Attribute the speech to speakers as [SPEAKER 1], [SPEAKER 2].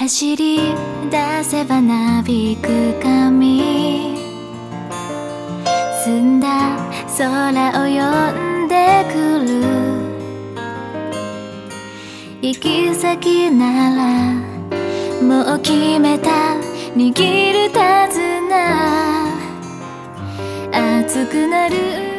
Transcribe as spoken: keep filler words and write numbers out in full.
[SPEAKER 1] 走り出せばなびく髪、澄んだ空を呼んでくる。行き先ならもう決めた、握る手綱熱くなる